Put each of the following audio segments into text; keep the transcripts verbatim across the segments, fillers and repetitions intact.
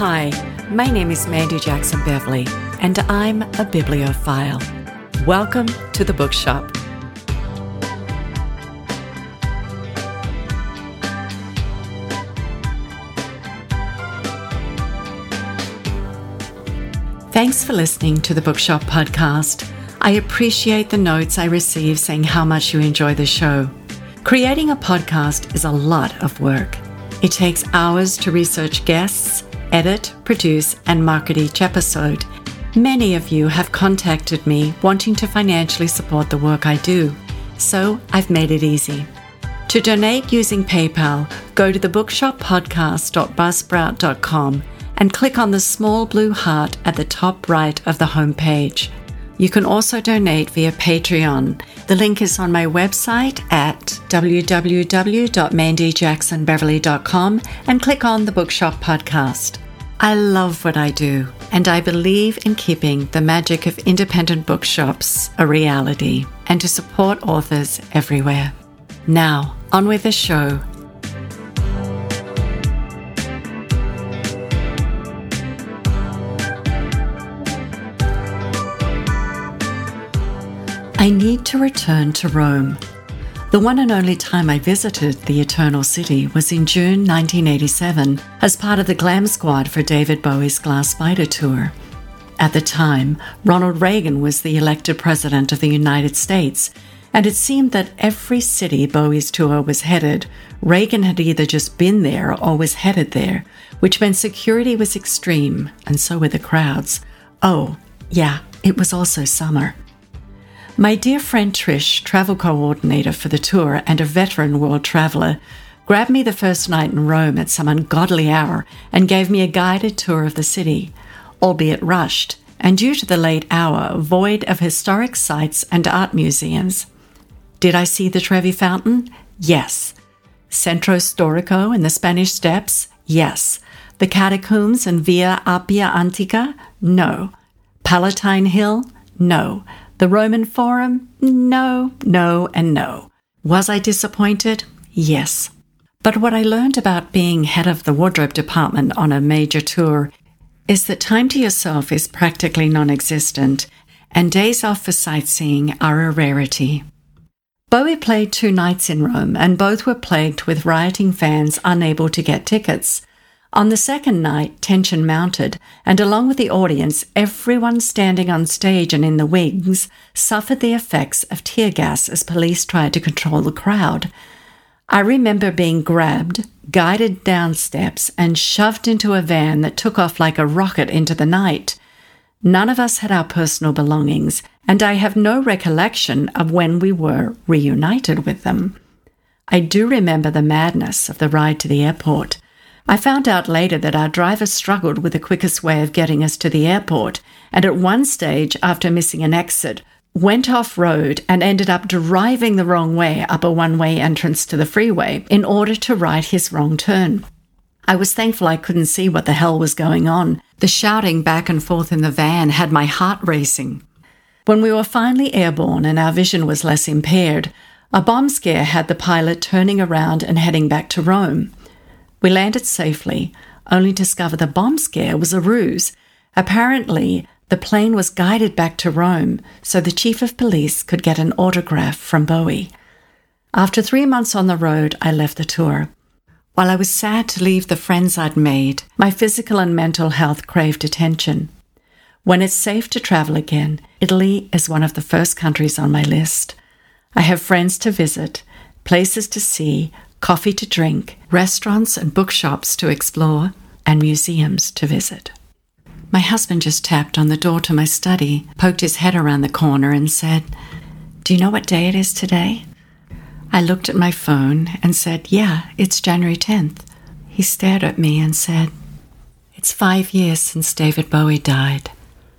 Hi, my name is Mandy Jackson Beverly, and I'm a bibliophile. Welcome to the Bookshop. Thanks for listening to the Bookshop podcast. I appreciate the notes I receive saying how much you enjoy the show. Creating a podcast is a lot of work. It takes hours to research guests, edit, produce, and market each episode. Many of you have contacted me wanting to financially support the work I do, so I've made it easy. To donate using PayPal, go to the bookshop podcast dot buzzsprout dot com and click on the small blue heart at the top right of the homepage. You can also donate via Patreon. The link is on my website at w w w dot mandy jackson beverly dot com and click on the Bookshop podcast. I love what I do, and I believe in keeping the magic of independent bookshops a reality and to support authors everywhere. Now, on with the show. I need to return to Rome. The one and only time I visited the Eternal City was in June nineteen eighty-seven as part of the Glam Squad for David Bowie's Glass Spider Tour. At the time, Ronald Reagan was the elected president of the United States, and it seemed that every city Bowie's tour was headed, Reagan had either just been there or was headed there, which meant security was extreme, and so were the crowds. Oh, yeah, it was also summer. My dear friend Trish, travel coordinator for the tour and a veteran world traveler, grabbed me the first night in Rome at some ungodly hour and gave me a guided tour of the city, albeit rushed, and due to the late hour, void of historic sites and art museums. Did I see the Trevi Fountain? Yes. Centro Storico and the Spanish Steps? Yes. The Catacombs and Via Appia Antica? No. Palatine Hill? No. The Roman Forum? No, no, and no. Was I disappointed? Yes. But what I learned about being head of the wardrobe department on a major tour is that time to yourself is practically non-existent, and days off for sightseeing are a rarity. Bowie played two nights in Rome, and both were plagued with rioting fans unable to get tickets. On the second night, tension mounted, and along with the audience, everyone standing on stage and in the wings suffered the effects of tear gas as police tried to control the crowd. I remember being grabbed, guided down steps, and shoved into a van that took off like a rocket into the night. None of us had our personal belongings, and I have no recollection of when we were reunited with them. I do remember the madness of the ride to the airport. I found out later that our driver struggled with the quickest way of getting us to the airport, and at one stage, after missing an exit, went off-road and ended up driving the wrong way up a one-way entrance to the freeway in order to right his wrong turn. I was thankful I couldn't see what the hell was going on. The shouting back and forth in the van had my heart racing. When we were finally airborne and our vision was less impaired, a bomb scare had the pilot turning around and heading back to Rome. We landed safely, only to discover the bomb scare was a ruse. Apparently, the plane was guided back to Rome so the chief of police could get an autograph from Bowie. After three months on the road, I left the tour. While I was sad to leave the friends I'd made, my physical and mental health craved attention. When it's safe to travel again, Italy is one of the first countries on my list. I have friends to visit, places to see, coffee to drink, restaurants and bookshops to explore, and museums to visit. My husband just tapped on the door to my study, poked his head around the corner and said, "Do you know what day it is today?" I looked at my phone and said, "Yeah, it's January tenth. He stared at me and said, "It's five years since David Bowie died."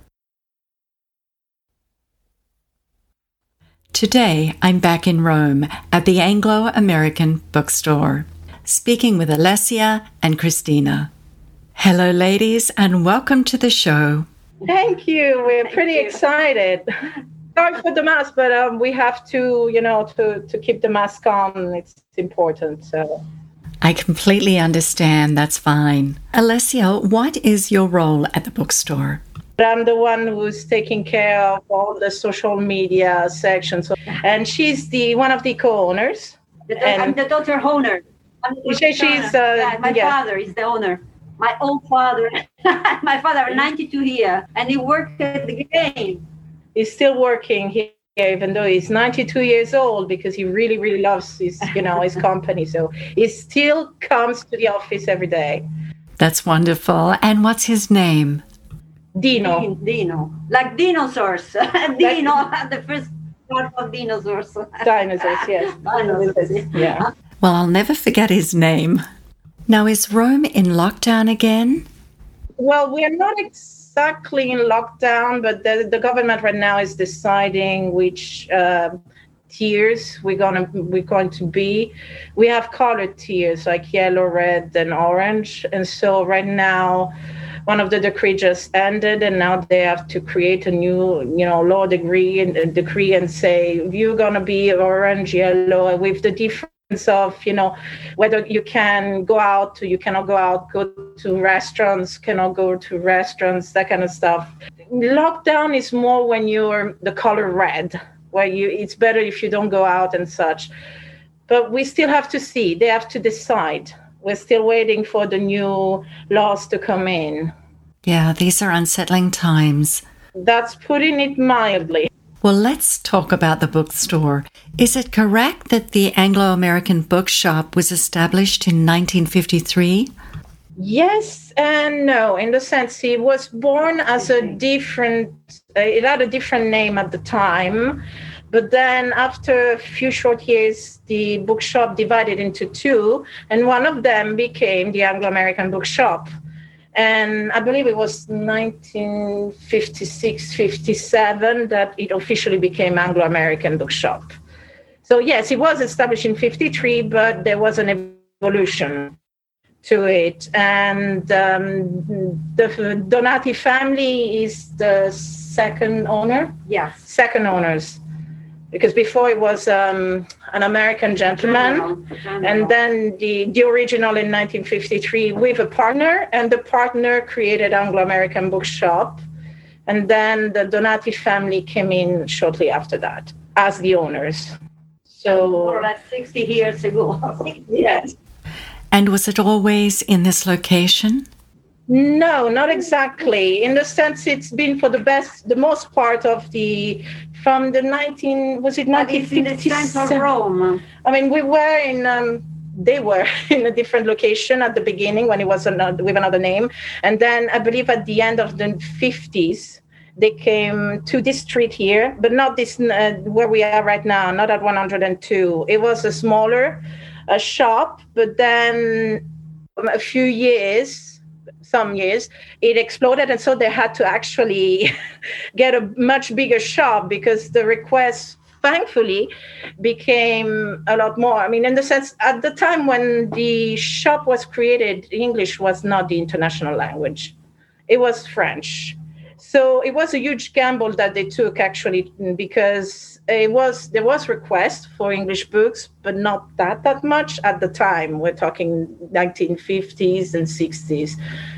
Today, I'm back in Rome at the Anglo-American bookstore, speaking with Alessia and Christina. Hello, ladies, and welcome to the show. Thank you. We're Thank pretty you. excited. Sorry for the mask, but um, we have to, you know, to, to keep the mask on. It's important. So I completely understand. That's fine. Alessia, what is your role at the bookstore? I'm the one who's taking care of all the social media sections. And she's the one of the co-owners. The do- I'm the daughter owner. I'm the She- she's, uh, yeah, my yeah. father is the owner. My old father. My father, ninety-two here, and he worked at the game. He's still working here, even though he's ninety-two years old, because he really, really loves his, you know, his company. So he still comes to the office every day. That's wonderful. And what's his name? Dino. Dino, Dino. Like dinosaurs. Dino, the first part of dinosaurs. Dinosaurs, yes. Dinosaurs. Yeah. Well, I'll never forget his name. Now, is Rome in lockdown again? Well, we are not exactly in lockdown, but the, the government right now is deciding which uh, tiers we're gonna we're going to be. We have colored tiers like yellow, red, and orange, and so right now, one of the decree just ended, and now they have to create a new, you know, law degree and uh, decree and say you're gonna be orange, yellow, with the difference of, you know, whether you can go out or you cannot go out, go to restaurants, cannot go to restaurants, that kind of stuff. Lockdown is more when you're the color red, where you it's better if you don't go out and such. But we still have to see. They have to decide. We're still waiting for the new laws to come in. Yeah, these are unsettling times. That's putting it mildly. Well, let's talk about the bookstore. Is it correct that the Anglo-American Bookshop was established in nineteen fifty-three? Yes and no, in the sense it was born as a different, uh, it had a different name at the time. But then after a few short years, the bookshop divided into two, and one of them became the Anglo-American Bookshop. And I believe it was nineteen fifty-six, fifty-seven that it officially became Anglo-American Bookshop. So yes, it was established in fifty-three, but there was an evolution to it. And um, the Donati family is the second owner? Yes. Second owners. Because before it was um, an American gentleman, General, general. and then the, the original in nineteen fifty-three with a partner, and the partner created Anglo-American Bookshop, and then the Donati family came in shortly after that as the owners. So, More or less sixty years ago. yes. And was it always in this location? No, not exactly. In the sense, it's been for the best, the most part of the, from the nineteen, was it But it's in the nineteen fifty-seven? center of Rome. I mean, we were in, um, they were in a different location at the beginning when it was another, with another name. And then I believe at the end of the fifties, they came to this street here, but not this, uh, where we are right now, not at one hundred two. It was a smaller a shop, but then a few years, some years, it exploded. And so they had to actually get a much bigger shop because the requests, thankfully, became a lot more. I mean, in the sense, at the time when the shop was created, English was not the international language. It was French. So it was a huge gamble that they took, actually, because it was there was request for English books, but not that that much at the time. We're talking nineteen fifties and sixties.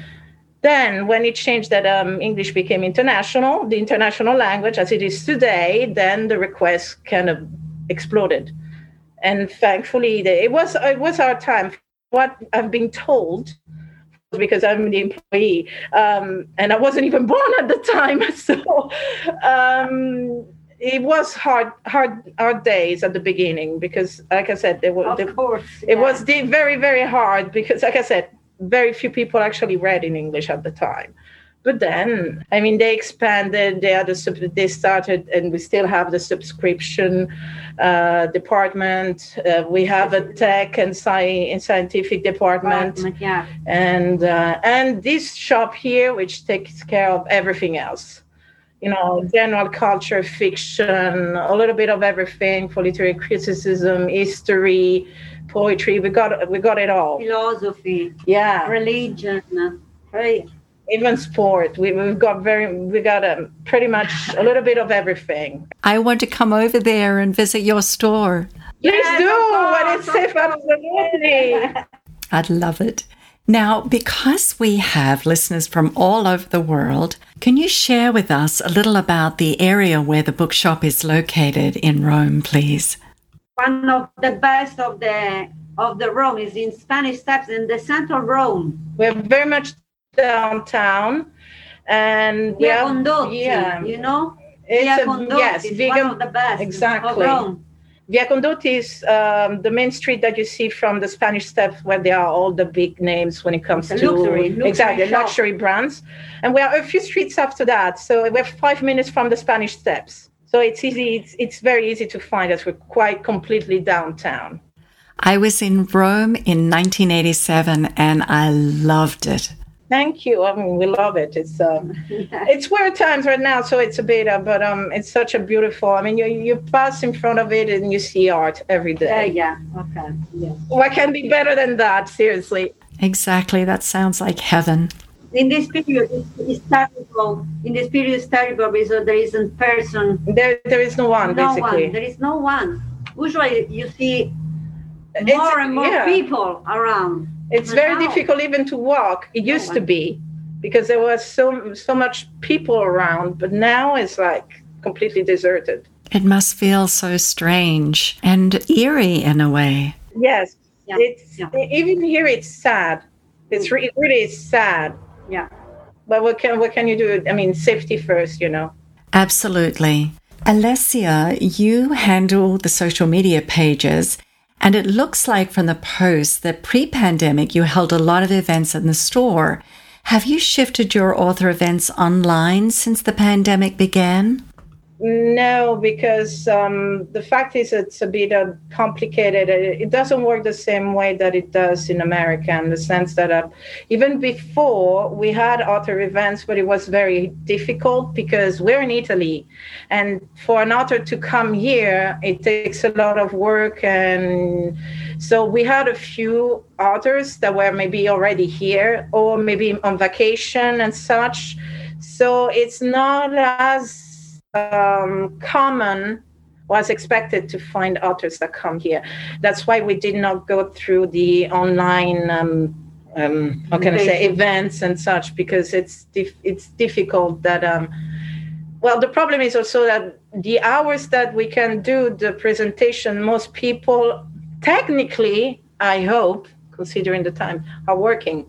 Then when it changed that um, English became international, the international language as it is today, then the request kind of exploded. And thankfully, they, it was it was our time. What I've been told, because I'm the employee, um, and I wasn't even born at the time, so um, it was hard, hard, hard days at the beginning because, like I said, they were. Of they, course. it yeah. was the very, very hard because, like I said, very few people actually read in English at the time. But then, I mean, they expanded. They had a sub- they started, and we still have the subscription uh, department. Uh, we have a tech and sci- and scientific department, Department, yeah. and uh, and this shop here, which takes care of everything else. You know, general culture, fiction, a little bit of everything for literary criticism, history, poetry. We got we got it all. Philosophy, Yeah. religion, right? Even sport. We, we've got very, we got um, pretty much a little bit of everything. I want to come over there and visit your store. Please Yes, do of when course, it's safe, of course. absolutely. I'd love it. Now, because we have listeners from all over the world, can you share with us a little about the area where the bookshop is located in Rome, please? One of the best of the of the Rome is in Spanish Steps in the central Rome. We're very much downtown, and we Via have, Condotti, yeah, you know? it's Via a, Condotti yes, is Via, one of the best exactly. of Rome. Via Condotti is um, the main street that you see from the Spanish Steps, where there are all the big names when it comes It's to luxury, luxury exactly shop. luxury brands. And we are a few streets after that, so we're five minutes from the Spanish Steps. So it's easy. It's, it's very easy to find us. We're quite completely downtown. I was in Rome in nineteen eighty-seven, and I loved it. Thank you. I mean, we love it. It's um, it's weird times right now, so it's a bit, uh, but um, it's such a beautiful. I mean, you you pass in front of it and you see art every day. Yeah, yeah, okay. Yeah. What can be better than that? Seriously. Exactly. That sounds like heaven. In this period, it's, it's terrible. In this period, it's terrible because there isn't person. There, there is no one, no basically. one. There is no one. Usually, you see It's- more and more yeah. people around. It's But very now- difficult even to walk. It used to be, because there was so so much people around, but now it's like completely deserted. It must feel so strange and eerie in a way. Yes, Yeah. it's Yeah. even here. It's sad. It's re- it really is sad. Yeah. But what can what can you do? I mean, safety first, you know. Absolutely. Alessia, you handle the social media pages, and it looks like from the post that pre-pandemic you held a lot of events in the store. Have you shifted your author events online since the pandemic began? No, because um, the fact is it's a bit uh, complicated. It, it doesn't work the same way that it does in America, in the sense that uh, even before we had author events, but it was very difficult because we're in Italy. And for an author to come here, it takes a lot of work. And so we had a few authors that were maybe already here or maybe on vacation and such. So it's not as Um, common was expected to find authors that come here. That's why we did not go through the online, um, um, how can I say, events and such, because it's dif- it's difficult that, um, well, the problem is also that the hours that we can do the presentation, most people, technically, I hope, considering the time, are working.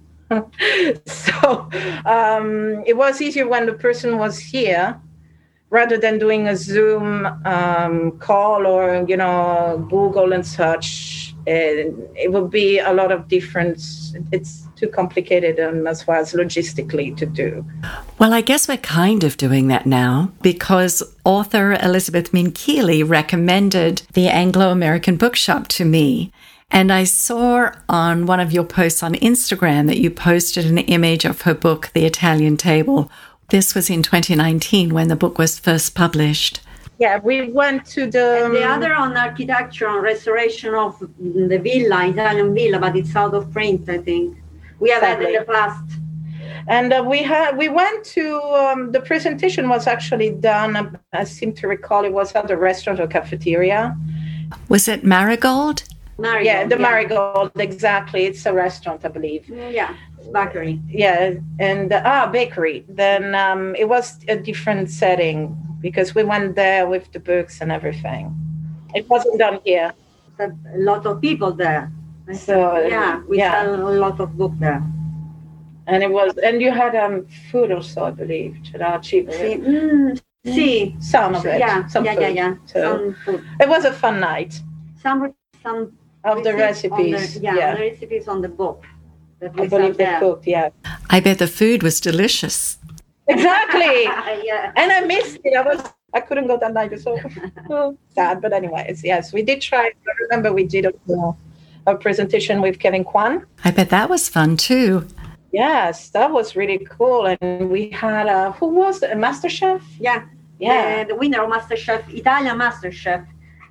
So um, it was easier when the person was here, rather than doing a Zoom um, call or, you know, Google and such. It, it would be a lot of difference. It's too complicated um, as far as logistically to do. Well, I guess we're kind of doing that now because author Elizabeth Minkeely recommended the Anglo-American Bookshop to me. And I saw on one of your posts on Instagram that you posted an image of her book, The Italian Table. This was in twenty nineteen when the book was first published. Yeah, we went to the... And the other on architecture and restoration of the villa, Italian villa, but it's out of print, I think. We have had in the past. And uh, we had we went to, um, the presentation was actually done, I seem to recall it was at the restaurant or cafeteria. Was it Marigold? Marigold, yeah, the yeah. Marigold, exactly. It's a restaurant, I believe. Yeah, bakery. Yeah, and uh, ah, bakery. Then um, it was a different setting because we went there with the books and everything. It wasn't done here. A lot of people there. So yeah, we yeah. sell a lot of books there. And it was, and you had um food also, I believe. Cedaci. See, mm, see. Some of it. Yeah, some yeah, food. yeah, yeah. So Some food. it was a fun night. Some, some Of the recipes recipes, on the, yeah, yeah. the recipes on the book. That we I believe they sell there. cooked, yeah. I bet the food was delicious. Exactly. Yeah. And I missed it. I was I couldn't go that night. So oh, sad. But anyways, yes, we did try. I remember we did a, a presentation with Kevin Kwan. I bet that was fun too. Yes, that was really cool. And we had a, who was it? A master chef? Yeah. Yeah. The, the winner of MasterChef, Italian MasterChef,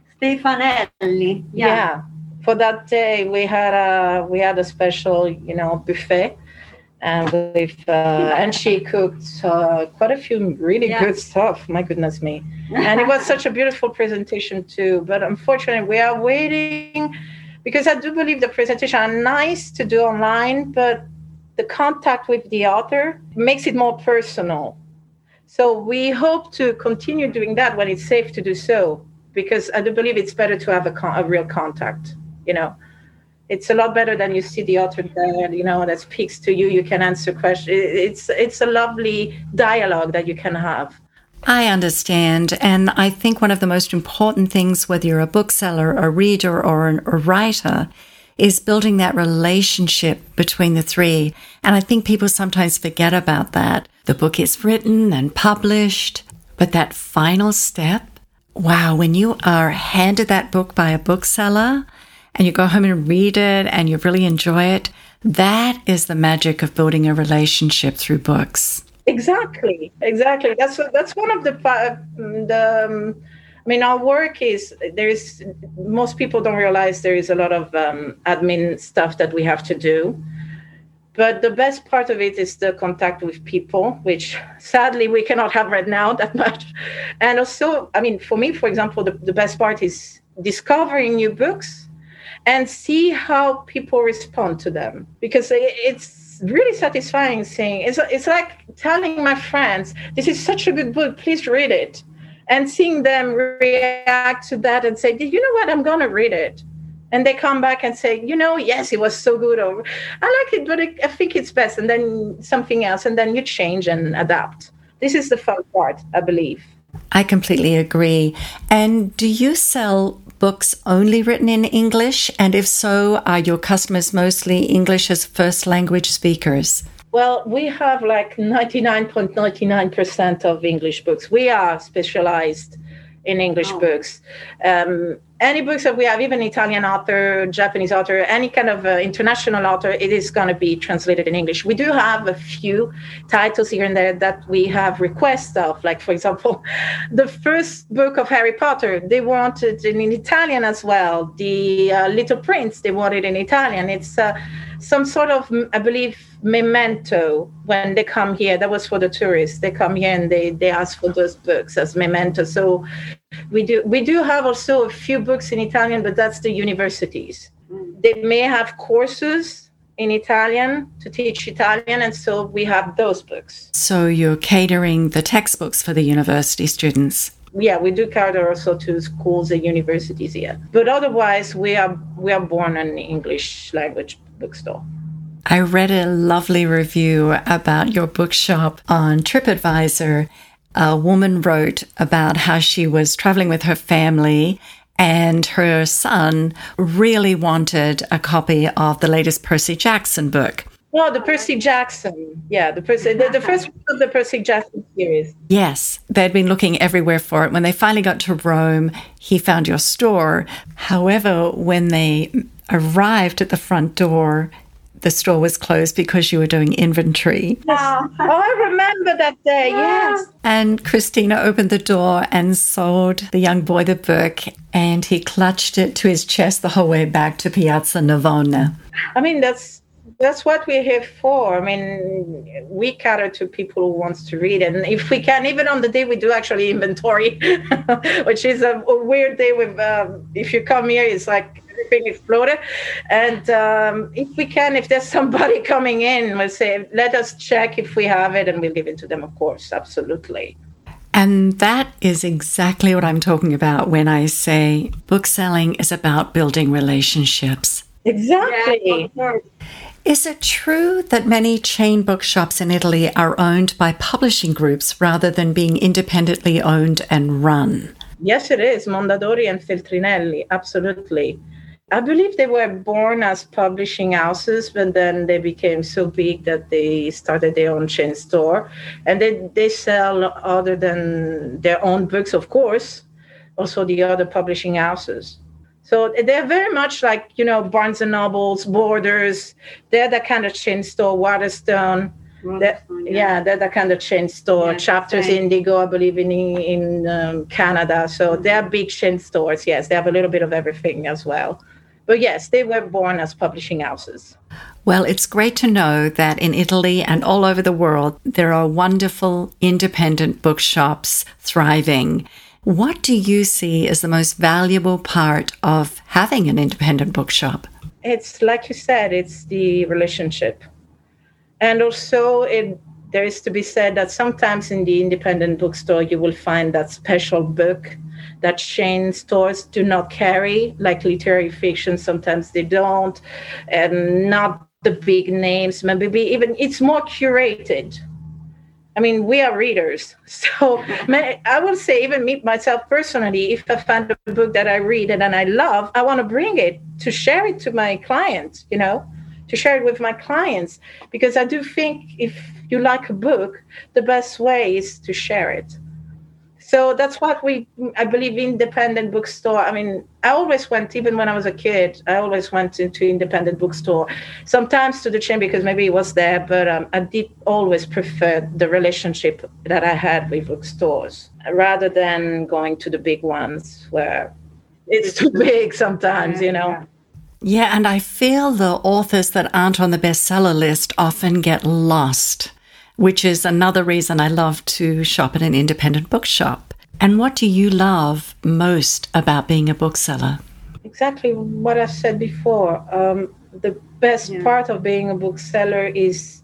Stefanelli. Yeah. Yeah. For that day, we had a we had a special, you know, buffet, and with uh, and she cooked uh, quite a few really Yeah. good stuff. My goodness me! And it was such a beautiful presentation too. But unfortunately, we are waiting because I do believe the presentations are nice to do online, but the contact with the author makes it more personal. So we hope to continue doing that when it's safe to do so, because I do believe it's better to have a, con- a real contact, you know. It's a lot better than you see the author there, you know, that speaks to you. You can answer questions. It's it's a lovely dialogue that you can have. I understand. And I think one of the most important things, whether you're a bookseller, a reader, or an, a writer, is building that relationship between the three. And I think people sometimes forget about that. The book is written and published, but that final step, wow, when you are handed that book by a bookseller, and you go home and read it and you really enjoy it, that is the magic of building a relationship through books. Exactly, exactly. That's that's one of the, the um, I mean, our work is, there's, most people don't realize there is a lot of um, admin stuff that we have to do. But the best part of it is the contact with people, which sadly we cannot have right now that much. And also, I mean, for me, for example, the, the best part is discovering new books and see how people respond to them, because it's really satisfying seeing. It's it's like telling my friends, "This is such a good book. Please read it," and seeing them react to that and say, "You know what? I'm gonna read it," and they come back and say, "You know, yes, it was so good," or "I like it, but I think it's best," and then something else, and then you change and adapt. This is the fun part, I believe. I completely agree. And do you sell books only written in English? And if so, are your customers mostly English as first language speakers? Well, we have like ninety-nine point nine nine percent of English books. We are specialized in English oh. books. Um, any books that we have, even Italian author, Japanese author, any kind of uh, international author, it is going to be translated in English. We do have a few titles here and there that we have requests of. Like, for example, the first book of Harry Potter, they wanted it in Italian as well. The uh, Little Prince, they wanted it in Italian. It's uh, some sort of, I believe, memento when they come here. That was for the tourists. They come here and they, they ask for those books as memento. So we do we do have also a few books in Italian, but that's the universities. They may have courses in Italian to teach Italian, and so we have those books. So you're catering the textbooks for the university students? Yeah, we do cater also to schools and universities here. But otherwise, we are we are born an English language bookstore. I read a lovely review about your bookshop on TripAdvisor. A woman wrote about how she was traveling with her family and her son really wanted a copy of the latest Percy Jackson book. Oh, the Percy Jackson. Yeah, the Percy, the, the first one of the Percy Jackson series. Yes, they'd been looking everywhere for it. When they finally got to Rome, he found your store. However, when they arrived at the front door, the store was closed because you were doing inventory. Oh, I remember that day, yes. And Christina opened the door and sold the young boy the book, and he clutched it to his chest the whole way back to Piazza Navona. I mean, that's that's what we're here for. I mean, we cater to people who wants to read. And if we can, even on the day we do actually inventory, which is a, a weird day with, um, if you come here, it's like everything exploded. And um, if we can, if there's somebody coming in, we'll say, let us check if we have it, and we'll give it to them, of course, absolutely. And that is exactly what I'm talking about when I say bookselling is about building relationships. Exactly. Yeah, is it true that many chain bookshops in Italy are owned by publishing groups rather than being independently owned and run? Yes, it is. Mondadori and Feltrinelli, absolutely. I believe they were born as publishing houses, but then they became so big that they started their own chain store. And they, they sell, other than their own books, of course, also the other publishing houses. So they're very much like, you know, Barnes and Nobles, Borders. They're that kind of chain store. Waterstone. That, yeah. yeah, they're that kind of chain store. Yeah, Chapters same. Indigo, I believe, in in um, Canada. So mm-hmm. they're big chain stores. Yes, they have a little bit of everything as well. But yes, they were born as publishing houses. Well, it's great to know that in Italy and all over the world, there are wonderful independent bookshops thriving. What do you see as the most valuable part of having an independent bookshop? It's like you said, it's the relationship. And also it there is to be said that sometimes in the independent bookstore, you will find that special book that chain stores do not carry, like literary fiction. Sometimes they don't, and not the big names. Maybe even it's more curated. I mean, we are readers. So I will say, even me, myself personally, if I find a book that I read and, and I love, I want to bring it to share it to my clients, you know, to share it with my clients. Because I do think if you like a book, the best way is to share it. So that's what we, I believe, independent bookstore. I mean, I always went, even when I was a kid, I always went into independent bookstore, sometimes to the chain because maybe it was there, but um, I did always prefer the relationship that I had with bookstores rather than going to the big ones where it's too big sometimes, you know. Yeah, and I feel the authors that aren't on the bestseller list often get lost, which is another reason I love to shop at an independent bookshop. And what do you love most about being a bookseller? Exactly what I said before. Um, the best yeah. part of being a bookseller is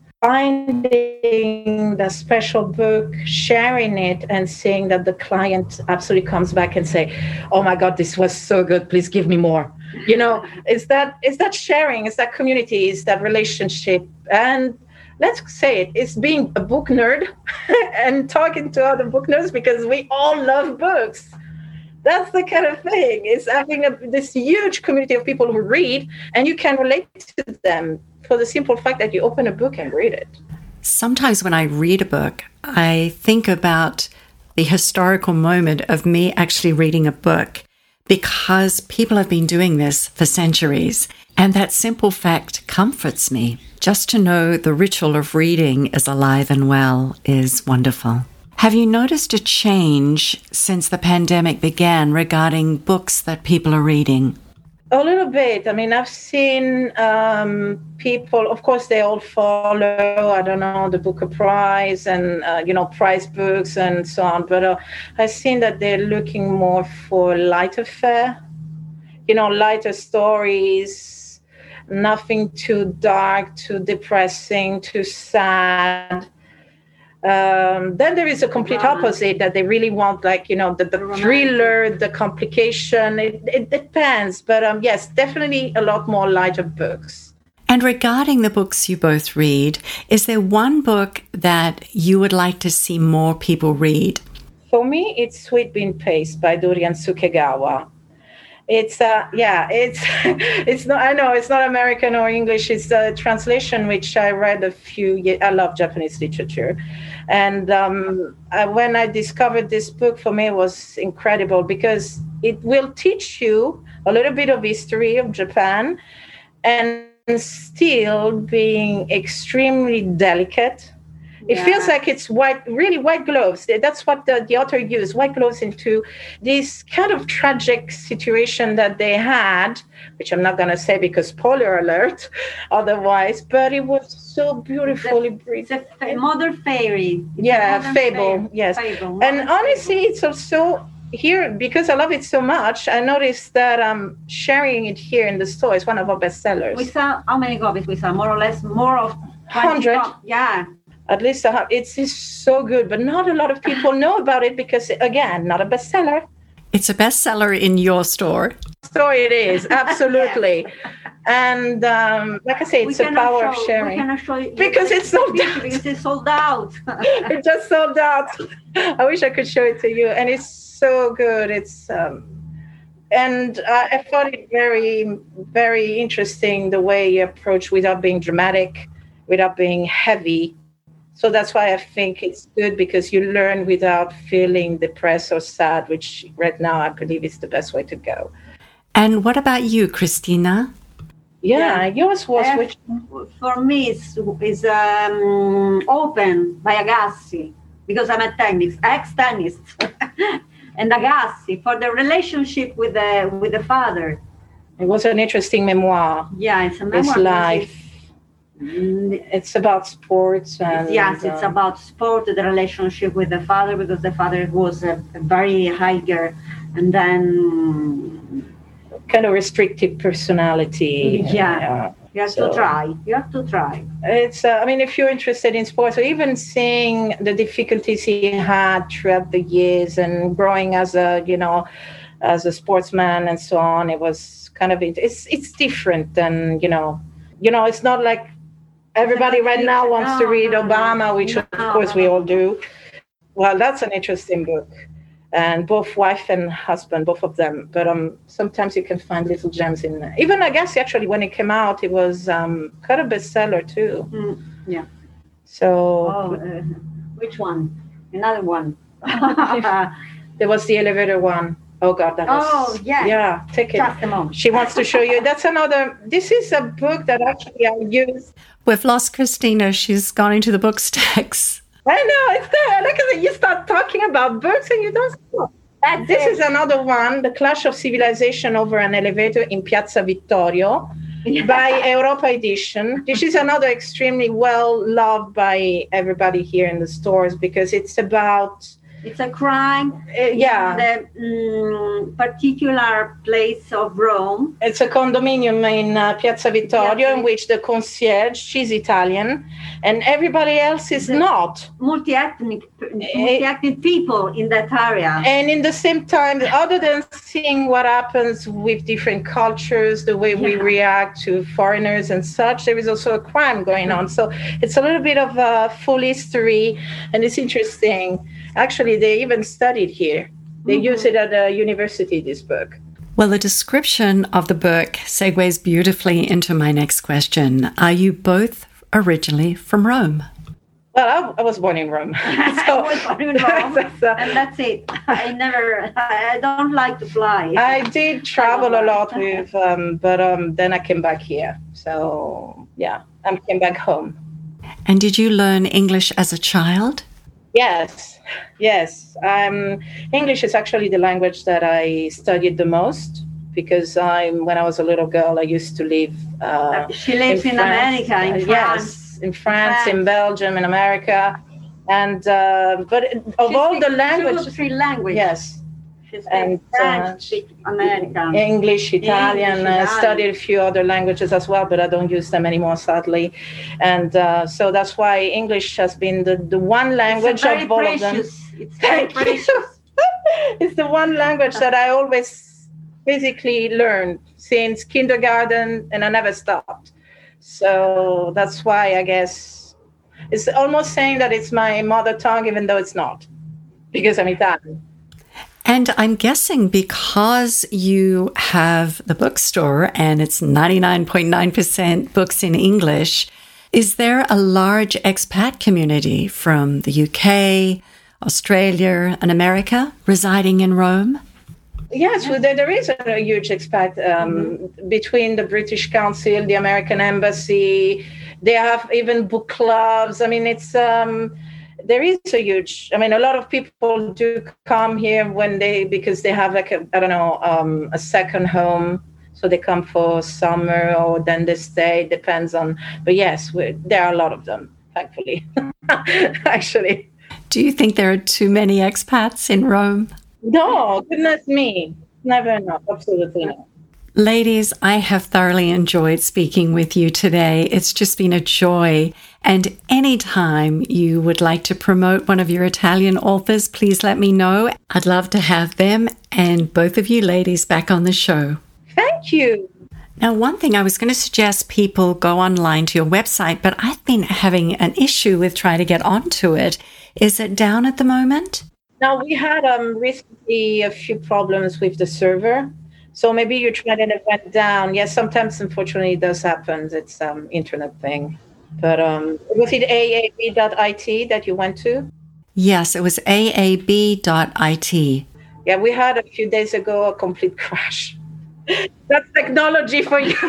finding the special book, sharing it, and seeing that the client absolutely comes back and say, oh my God, this was so good. Please give me more. You know, it's that, it's that sharing, it's that community, it's that relationship. And let's say it, it's being a book nerd and talking to other book nerds because we all love books. That's the kind of thing. It's having a, this huge community of people who read, and you can relate to them for the simple fact that you open a book and read it. Sometimes when I read a book, I think about the historical moment of me actually reading a book, because people have been doing this for centuries. And that simple fact comforts me. Just to know the ritual of reading is alive and well is wonderful. Have you noticed a change since the pandemic began regarding books that people are reading? A little bit. I mean, I've seen um, people, of course, they all follow, I don't know, the Booker Prize and, uh, you know, prize books and so on. But uh, I've seen that they're looking more for lighter fare, you know, lighter stories, nothing too dark, too depressing, too sad. Um, then there is a complete opposite that they really want, like, you know, the, the thriller, the complication. It, it depends. But um, yes, definitely a lot more lighter books. And regarding the books you both read, is there one book that you would like to see more people read? For me, it's Sweet Bean Paste by Dorian Sukegawa. It's uh yeah, it's it's not. I know it's not American or English. It's a translation which I read a few years. I love Japanese literature, and um, I, when I discovered this book, for me it was incredible because it will teach you a little bit of history of Japan, and still being extremely delicate. It yeah. feels like it's white, really white gloves. That's what the, the author used, white gloves into this kind of tragic situation that they had, which I'm not going to say because spoiler alert otherwise, but it was so beautifully It's a, it's a mother fairy. It's yeah, mother fable, fairy. yes. Fable, and honestly, fable. It's also here, because I love it so much, I noticed that I'm sharing it here in the store. It's one of our bestsellers. We saw, how many copies we saw? More or less, more of one hundred. Yeah. At least I have, it's, it's so good, but not a lot of people know about it because, again, not a bestseller. It's a bestseller in your store. Store it is, absolutely. And um, like I say, it's the power show, of sharing. We cannot show you because it's sold out. Because it's sold out. It just sold out. I wish I could show it to you. And it's so good. It's um, and uh, I thought it very, very interesting the way you approach without being dramatic, without being heavy. So that's why I think it's good, because you learn without feeling depressed or sad, which right now I believe is the best way to go. And what about you, Christina? Yeah, yeah. yours was uh, which? For me, it's, it's um, Open by Agassi, because I'm a tennis, ex-tennis, and Agassi for the relationship with the with the father. It was an interesting memoir. Yeah, it's a memoir. His life. It's about sports. And, yes, it's um, about sport, the relationship with the father, because the father was a, a very hiker, and then kind of restrictive personality. Yeah, uh, you have so to try. You have to try. It's. Uh, I mean, if you're interested in sports, or even seeing the difficulties he had throughout the years and growing as a, you know, as a sportsman and so on, it was kind of. It's it's different than you know, you know, it's not like. Everybody right now wants to read Obama, which of course we all do. Well, that's an interesting book. And both wife and husband, both of them. But um, sometimes you can find little gems in there. Even Agassi, actually, when it came out, it was um, kind of a bestseller too. Mm, yeah. So. Oh, uh, which one? Another one. There was the elevator one. Oh, God, that was... Oh, yeah. Yeah, take it. Just a moment. She wants to show you. That's another... This is a book that actually I use. We've lost Christina. She's gone into the book stacks. I know, it's there. Look at it. You start talking about books and you don't stop. That's This it. is another one, The Clash of Civilization Over an Elevator in Piazza Vittorio by Europa Edition. This is another extremely well loved by everybody here in the stores because it's about... It's a crime. Uh, yeah. In the um, particular place of Rome. It's a condominium in uh, Piazza Vittorio Yes. in which the concierge, she's Italian, and everybody else is The- not. Multi-ethnic, multi-ethnic people in that area. And in the same time, other than seeing what happens with different cultures, the way we Yeah. react to foreigners and such, there is also a crime going on. So it's a little bit of a full history, and it's interesting. Actually, they even studied here. They Mm-hmm. use it at a university, this book. Well, the description of the book segues beautifully into my next question. Are you both originally from Rome? Well, I, I was born in Rome. I was born in Rome, that's, uh, and that's it. I never, I don't like to fly. I did travel a lot with, um, but um, then I came back here. So, yeah, I came back home. And did you learn English as a child? Yes, yes. Um, English is actually the language that I studied the most because I, when I was a little girl, I used to live. Uh, she lives in, France. America, in Uh, France. Yes, in France, France. in Belgium, in America, and uh, but of She all the speaks languages, two or three languages. yes. She speaks And, French, uh, speaks American. English, Italian. English, I Italian. studied a few other languages as well, but I don't use them anymore, sadly. And uh, so that's why English has been the, the one language It's very of all precious. of them. It's very Thank you. precious. It's the one language that I always physically learned since kindergarten, and I never stopped. So that's why I guess it's almost saying that it's my mother tongue, even though it's not, because I'm Italian. And I'm guessing because you have the bookstore and it's ninety-nine point nine percent books in English, is there a large expat community from the U K, Australia, and America residing in Rome? Yes, well, there, there is a, a huge expat um, mm-hmm. between the British Council, the American Embassy. They have even book clubs. I mean, it's um, there is a huge. I mean, a lot of people do come here when they because they have like a I don't know um, a second home, so they come for summer or then they stay. Depends on. But yes, we, there are a lot of them, thankfully. Actually, do you think there are too many expats in Rome? No, goodness me. Never enough. Absolutely not. Ladies, I have thoroughly enjoyed speaking with you today. It's just been a joy. And anytime you would like to promote one of your Italian authors, please let me know. I'd love to have them and both of you ladies back on the show. Thank you. Now, one thing I was going to suggest people go online to your website, but I've been having an issue with trying to get onto it. Is it down at the moment? Now, we had um, recently a few problems with the server. So maybe you tried and it went down. Yes, sometimes, unfortunately, it does happen. It's an um, internet thing. But um, was it A A B dot I T that you went to? Yes, it was A A B dot I T. Yeah, we had a few days ago a complete crash. That's technology for you.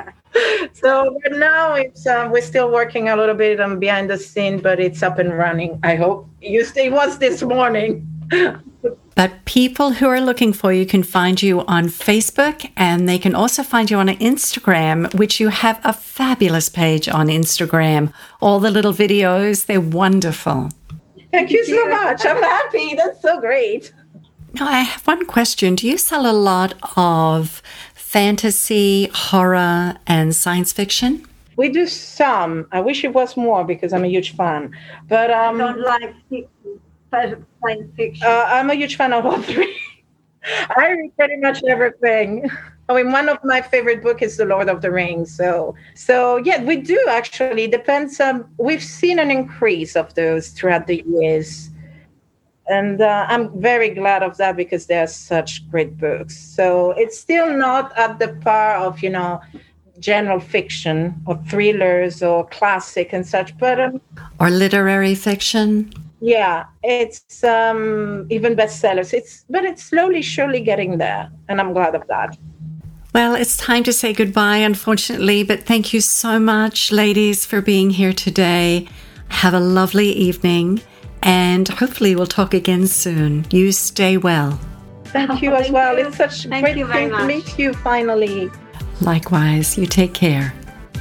So right now, it's uh, we're still working a little bit um, behind the scene, but it's up and running, I hope. You, it was this morning. But people who are looking for you can find you on Facebook, and they can also find you on Instagram, which you have a fabulous page on Instagram. All the little videos, they're wonderful. Thank you so much. I'm happy. That's so great. Now, I have one question. Do you sell a lot of fantasy, horror, and science fiction? We do some. I wish it was more because I'm a huge fan. But um, I don't like science fiction. Uh, I'm a huge fan of all three. I read pretty much everything. I mean, one of my favorite books is The Lord of the Rings. So, so yeah, we do actually. Depends. Um, we've seen an increase of those throughout the years. And uh, I'm very glad of that because they're such great books. So it's still not at the par of, you know, general fiction or thrillers or classic and such, but um, or literary fiction. Yeah, it's um, even bestsellers. It's but it's slowly, surely getting there, and I'm glad of that. Well, it's time to say goodbye, unfortunately, but thank you so much, ladies, for being here today. Have a lovely evening, and hopefully we'll talk again soon. You stay well. Thank you as Thank well. you. It's such a Thank great you very thing to much. meet you finally. Likewise, you take care.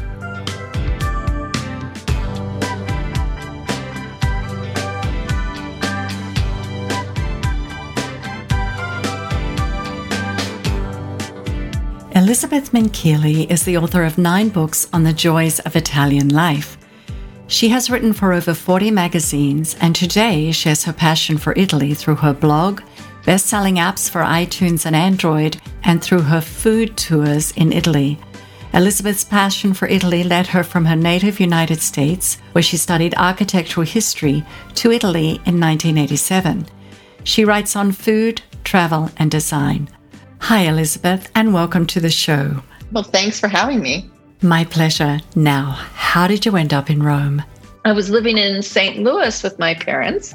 Elizabeth Minchieli is the author of nine books on the joys of Italian life. She has written for over forty magazines and today shares her passion for Italy through her blog, best-selling apps for iTunes and Android, and through her food tours in Italy. Elizabeth's passion for Italy led her from her native United States, where she studied architectural history, to Italy in nineteen eighty-seven. She writes on food, travel, and design. Hi, Elizabeth, and welcome to the show. Well, thanks for having me. My pleasure. Now, how did you end up in Rome? I was living in Saint Louis with my parents,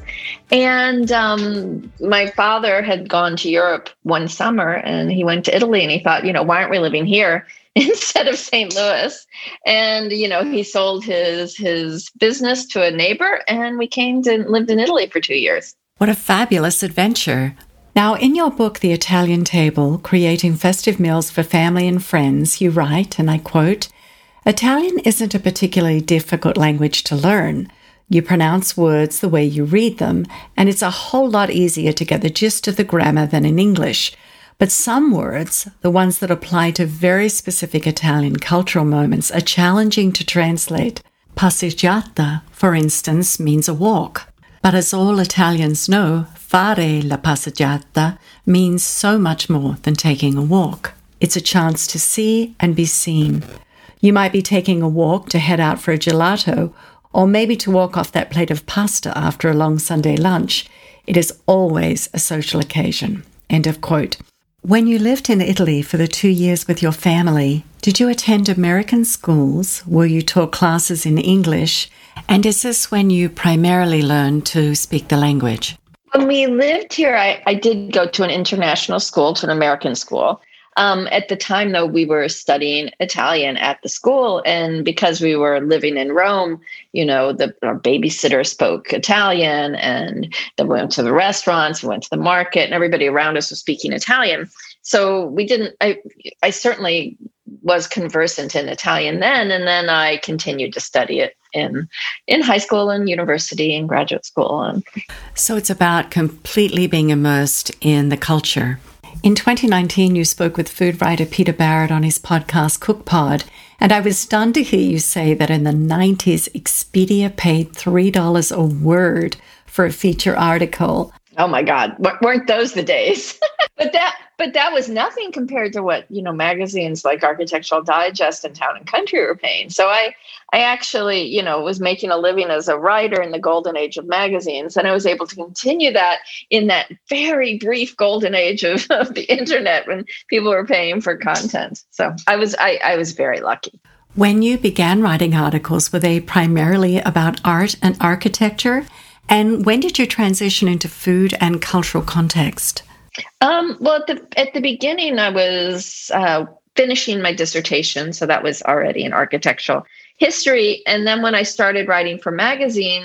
and um, my father had gone to Europe one summer, and he went to Italy, and he thought, you know, why aren't we living here instead of Saint Louis? And, you know, he sold his his business to a neighbor, and we came to lived in Italy for two years. What a fabulous adventure. Now, in your book, The Italian Table, Creating Festive Meals for Family and Friends, you write, and I quote, Italian isn't a particularly difficult language to learn. You pronounce words the way you read them, and it's a whole lot easier to get the gist of the grammar than in English. But some words, the ones that apply to very specific Italian cultural moments, are challenging to translate. Passeggiata, for instance, means a walk. But as all Italians know, fare la passeggiata means so much more than taking a walk. It's a chance to see and be seen. You might be taking a walk to head out for a gelato, or maybe to walk off that plate of pasta after a long Sunday lunch. It is always a social occasion. End of quote. When you lived in Italy for the two years with your family, did you attend American schools where you taught classes in English? And is this when you primarily learned to speak the language? When we lived here, I, I did go to an international school, to an American school. Um, at the time, though, we were studying Italian at the school. And because we were living in Rome, you know, the, our babysitter spoke Italian, and then we went to the restaurants, we went to the market, and everybody around us was speaking Italian. So we didn't, I, I certainly was conversant in Italian then, and then I continued to study it in in high school and university and graduate school. And so it's about completely being immersed in the culture. In twenty nineteen, you spoke with food writer Peter Barrett on his podcast CookPod, and I was stunned to hear you say that in the nineties, Expedia paid three dollars a word for a feature article. Oh my God, weren't those the days? but that but that was nothing compared to what, you know, magazines like Architectural Digest and Town and Country were paying. So I I actually, you know, was making a living as a writer in the golden age of magazines. And I was able to continue that in that very brief golden age of, of the internet when people were paying for content. So I was I, I was very lucky. When you began writing articles, were they primarily about art and architecture? And when did you transition into food and cultural context? Um, well, at the, at the beginning, I was uh, finishing my dissertation. So that was already in architectural history. And then when I started writing for magazines,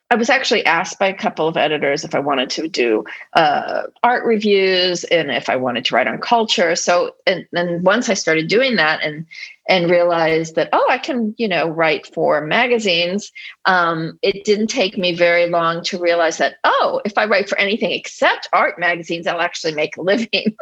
I was actually asked by a couple of editors if I wanted to do uh, art reviews and if I wanted to write on culture. So, and then once I started doing that and and realized that, oh, I can, you know, write for magazines, um, it didn't take me very long to realize that, oh, if I write for anything except art magazines, I'll actually make a living.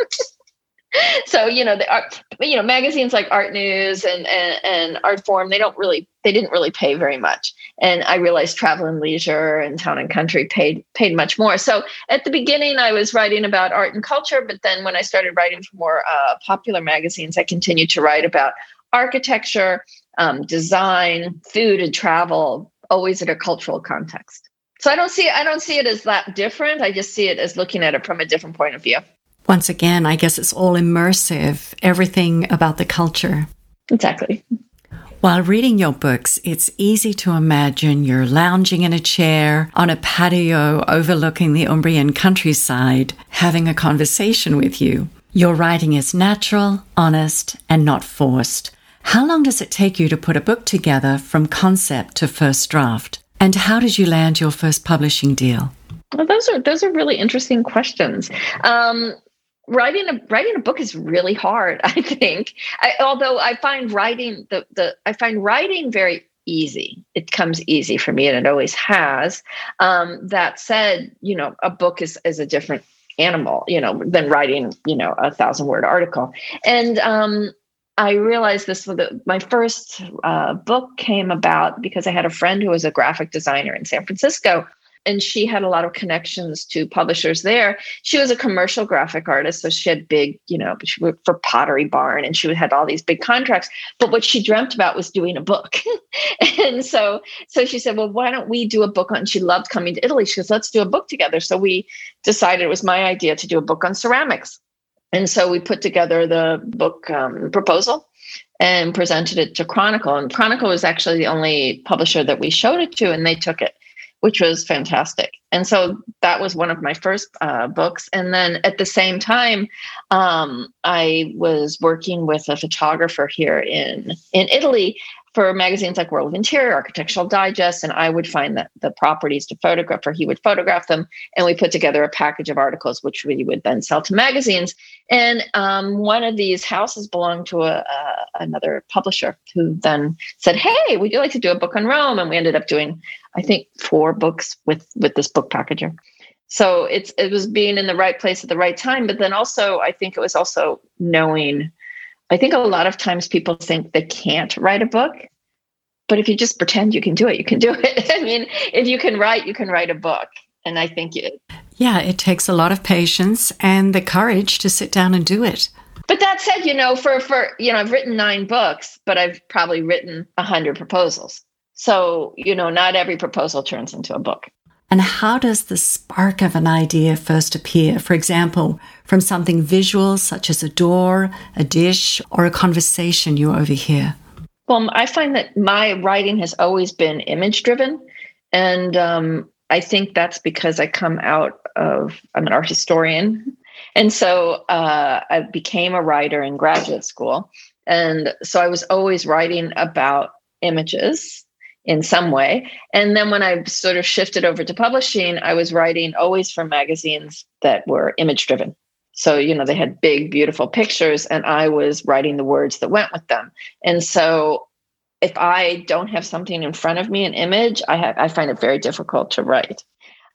So, you know, the art, you know, magazines like Art News and, and, and Art Forum, they don't really, they didn't really pay very much. And I realized Travel and Leisure and Town and Country paid, paid much more. So at the beginning, I was writing about art and culture, but then when I started writing for more uh, popular magazines, I continued to write about architecture, um, design, food and travel, always in a cultural context. So I don't see, I don't see it as that different. I just see it as looking at it from a different point of view. Once again, I guess it's all immersive, everything about the culture. Exactly. While reading your books, it's easy to imagine you're lounging in a chair on a patio overlooking the Umbrian countryside, having a conversation with you. Your writing is natural, honest, and not forced. How long does it take you to put a book together from concept to first draft? And how did you land your first publishing deal? Well, those are those are really interesting questions. Um, Writing a writing a book is really hard, I think. I, although I find writing the the I find writing very easy. It comes easy for me, and it always has. Um, that said, you know, a book is is a different animal, you know, than writing, you know, a thousand word article. And um, I realized this. The, my first uh, book came about because I had a friend who was a graphic designer in San Francisco. And she had a lot of connections to publishers there. She was a commercial graphic artist, so she had big, you know, she worked for Pottery Barn, and she had all these big contracts. But what she dreamt about was doing a book. And so, so she said, well, why don't we do a book on, and she loved coming to Italy. She goes, let's do a book together. So we decided it was my idea to do a book on ceramics. And so we put together the book um, proposal and presented it to Chronicle. And Chronicle was actually the only publisher that we showed it to, and they took it, which was fantastic. And so that was one of my first uh, books. And then at the same time, um, I was working with a photographer here in, in Italy for magazines like World of Interior, Architectural Digest, and I would find the, the properties to photograph, or he would photograph them, and we put together a package of articles, which we would then sell to magazines. And um, one of these houses belonged to a, a, another publisher who then said, hey, would you like to do a book on Rome? And we ended up doing, I think, four books with, with this book packager. So it's it was being in the right place at the right time, but then also, I think it was also knowing, I think a lot of times people think they can't write a book, but if you just pretend you can do it, you can do it. I mean, if you can write, you can write a book. And I think it. Yeah, it takes a lot of patience and the courage to sit down and do it. But that said, you know, for, for you know, I've written nine books, but I've probably written a hundred proposals. So, you know, not every proposal turns into a book. And how does the spark of an idea first appear? For example, from something visual, such as a door, a dish, or a conversation you overhear? Well, I find that my writing has always been image-driven. And um, I think that's because I come out of, I'm an art historian. And so uh, I became a writer in graduate school. And so I was always writing about images in some way. And then when I sort of shifted over to publishing, I was writing always for magazines that were image driven. So, you know, they had big, beautiful pictures, and I was writing the words that went with them. And so if I don't have something in front of me, an image, I have, I find it very difficult to write.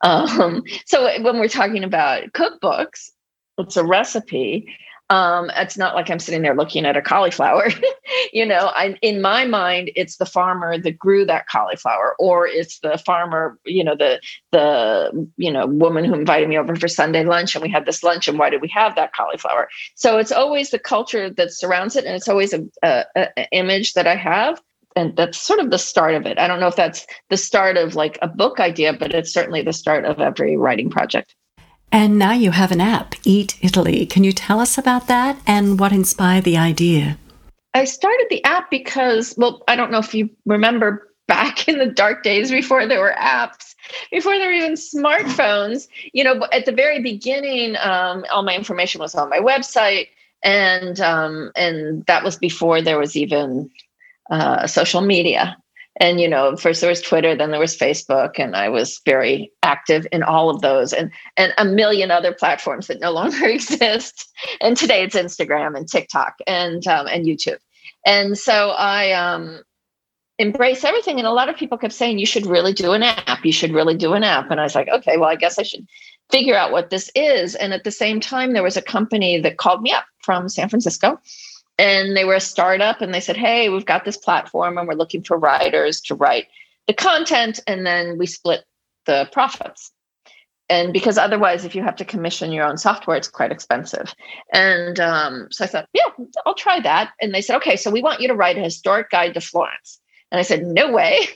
Um, so when we're talking about cookbooks, it's a recipe. Um, it's not like I'm sitting there looking at a cauliflower. you know, I, in my mind, it's the farmer that grew that cauliflower, or it's the farmer, you know, the, the, you know, woman who invited me over for Sunday lunch, and we had this lunch, and why did we have that cauliflower? So it's always the culture that surrounds it. And it's always a, a, a image that I have. And that's sort of the start of it. I don't know if that's the start of like a book idea, but it's certainly the start of every writing project. And now you have an app, Eat Italy. Can you tell us about that and what inspired the idea? I started the app because, well, I don't know if you remember back in the dark days before there were apps, before there were even smartphones, you know, at the very beginning, um, all my information was on my website. And, um, and that was before there was even uh, social media. And, you know, first there was Twitter, then there was Facebook, and I was very active in all of those and, and a million other platforms that no longer exist. And today it's Instagram and TikTok and, um, and YouTube. And so I um, embraced everything. And a lot of people kept saying, you should really do an app. You should really do an app. And I was like, okay, well, I guess I should figure out what this is. And at the same time, there was a company that called me up from San Francisco. And they were a startup, and they said, hey, we've got this platform and we're looking for writers to write the content. And then we split the profits. And because otherwise, if you have to commission your own software, it's quite expensive. And um, so I thought, yeah, I'll try that. And they said, okay, so we want you to write a historic guide to Florence. And I said, no way.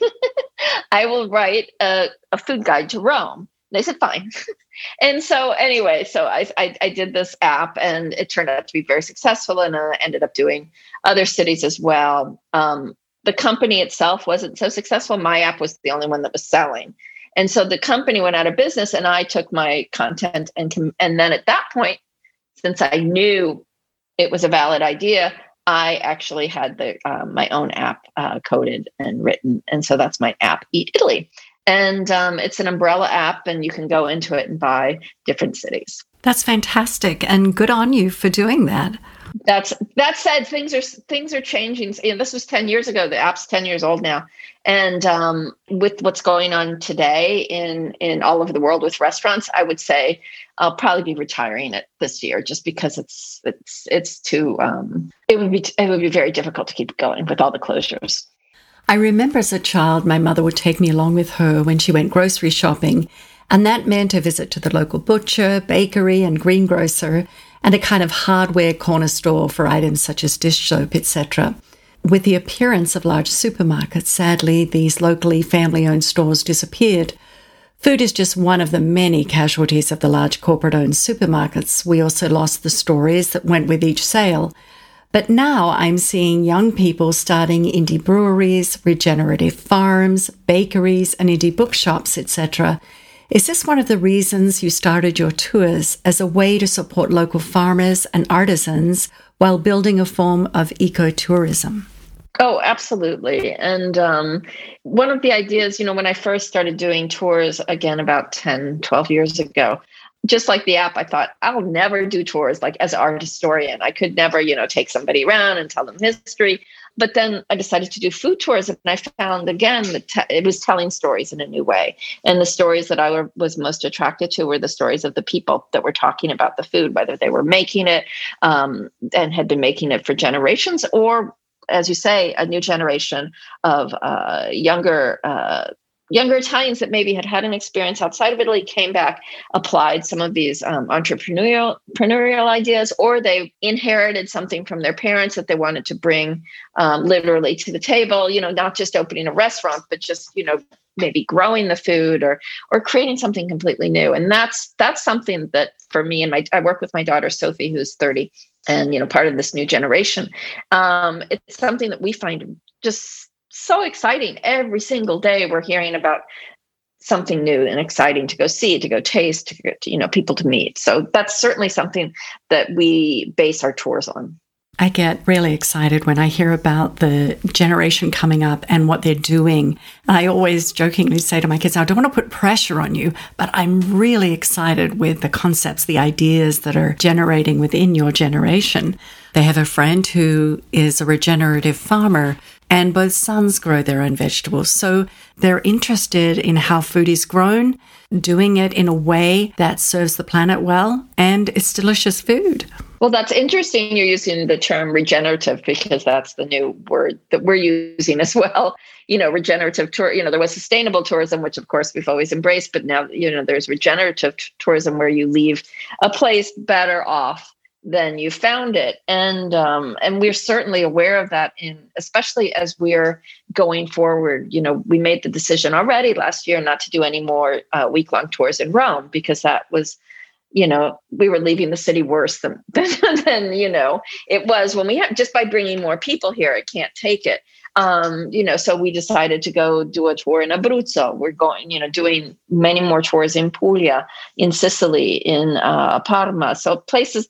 I will write a, a food guide to Rome. They said, fine. And so anyway, so I, I I did this app, and it turned out to be very successful, and I ended up doing other cities as well. Um, the company itself wasn't so successful. My app was the only one that was selling. And so the company went out of business, and I took my content and com- and then at that point, since I knew it was a valid idea, I actually had the uh, my own app uh, coded and written. And so that's my app, Eat Italy. And um, it's an umbrella app, and you can go into it and buy different cities. That's fantastic, and good on you for doing that. That's that said, things are things are changing. You know, this was ten years ago. The app's ten years old now, and um, with what's going on today in in all over the world with restaurants, I would say I'll probably be retiring it this year, just because it's it's it's too. Um, it would be it would be very difficult to keep going with all the closures. I remember as a child, my mother would take me along with her when she went grocery shopping, and that meant a visit to the local butcher, bakery, and greengrocer, and a kind of hardware corner store for items such as dish soap, et cetera. With the appearance of large supermarkets, sadly, these locally family-owned stores disappeared. Food is just one of the many casualties of the large corporate-owned supermarkets. We also lost the stories that went with each sale. But now I'm seeing young people starting indie breweries, regenerative farms, bakeries, and indie bookshops, et cetera. Is this one of the reasons you started your tours, as a way to support local farmers and artisans while building a form of ecotourism? Oh, absolutely. And um, one of the ideas, you know, when I first started doing tours, again, about ten, twelve years ago, just like the app, I thought, I'll never do tours like as an art historian. I could never, you know, take somebody around and tell them history. But then I decided to do food tours, and I found, again, that te- it was telling stories in a new way. And the stories that I were, was most attracted to were the stories of the people that were talking about the food, whether they were making it um, and had been making it for generations, or, as you say, a new generation of uh, younger uh Younger Italians that maybe had had an experience outside of Italy, came back, applied some of these um, entrepreneurial, entrepreneurial ideas, or they inherited something from their parents that they wanted to bring um, literally to the table, you know, not just opening a restaurant, but just, you know, maybe growing the food or or creating something completely new. And that's that's something that for me, and my I work with my daughter, Sophie, who's thirty, and, you know, part of this new generation. Um, it's something that we find just so exciting. Every single day we're hearing about something new and exciting to go see, to go taste, to get, you know, people to meet. So that's certainly something that we base our tours on. I get really excited when I hear about the generation coming up and what they're doing. And I always jokingly say to my kids, I don't want to put pressure on you, but I'm really excited with the concepts, the ideas that are generating within your generation. They have a friend who is a regenerative farmer, and both sons grow their own vegetables. So they're interested in how food is grown, doing it in a way that serves the planet well, and it's delicious food. Well, that's interesting you're using the term regenerative, because that's the new word that we're using as well. You know, regenerative tour, you know, there was sustainable tourism, which of course we've always embraced, but now, you know, there's regenerative t- tourism where you leave a place better off than you found it. And um, and we're certainly aware of that, in especially as we're going forward. You know, we made the decision already last year not to do any more uh, week-long tours in Rome, because that was, you know, we were leaving the city worse than, than, than you know, it was when we have, just by bringing more people here, it can't take it. Um, you know, so we decided to go do a tour in Abruzzo. We're going, you know, doing many more tours in Puglia, in Sicily, in uh, Parma. So places that